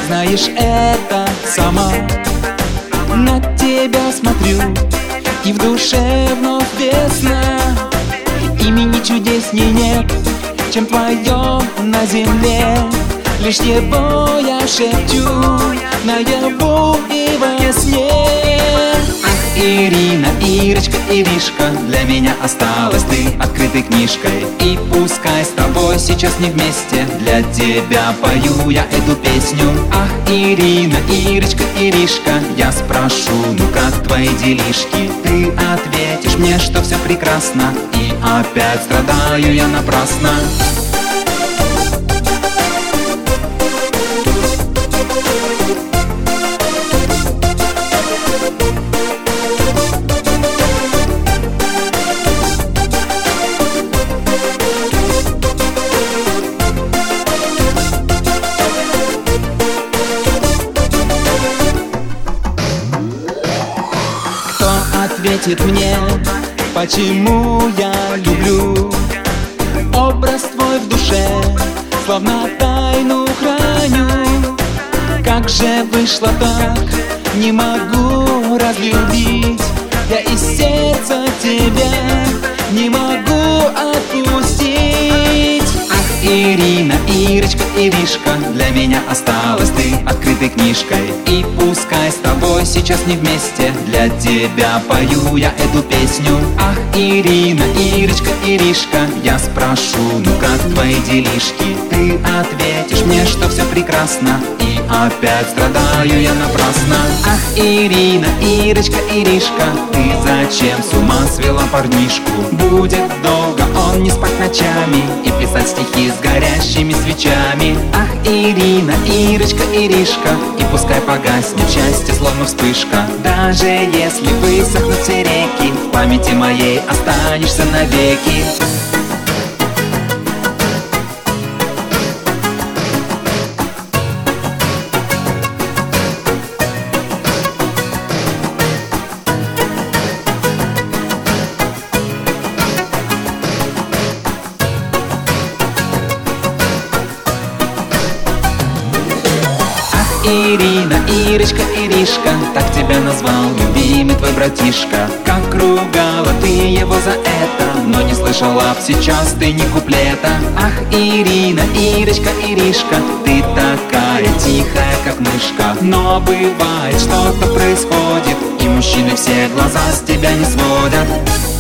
знаешь это сама. На тебя смотрю, и в душе вновь весна. Имени чудесней нет, чем твое на земле. Лишь его я шепчу наяву и во сне. Ах, Ирина, Ирочка, Иришка, для меня осталась ты открытой книжкой. И пускай с тобой сейчас не вместе, для тебя пою я эту песню. Ах, Ирина, Ирочка, Иришка, я спрошу, ну как твои делишки? Ты ответишь мне, что все прекрасно, и опять страдаю я напрасно. Ответит мне, почему я люблю. Образ твой в душе, словно тайну храню. Как же вышло так, не могу разлюбить. Я из сердца тебя не могу отпустить. Ах, Ирина, Ирочка, Иришка, для меня осталась ты открытой книжкой. И пускай с тобой сейчас не вместе, для тебя пою я эту песню. Ах, Ирина, Ирочка, Иришка, я спрошу, ну как твои делишки? Ты ответишь мне, что все прекрасно, и опять страдаю я напрасно. Ах, Ирина, Ирочка, Иришка, ты зачем с ума свела парнишку? Будет долго он не спать ночами и писать стихи с горящими свечами. Ах, Ирина, Ирочка, Иришка, и пускай погаснет счастье, словно вспышка. Даже если высохнут все реки, в памяти моей останешься навеки. Ирина, Ирочка, Иришка, так тебя назвал любимый твой братишка. Как ругала ты его за это, но не слышала б сейчас ты ни куплета. Ах, Ирина, Ирочка, Иришка, ты такая тихая, как мышка. Но бывает, что-то происходит, и мужчины все глаза с тебя не сводят.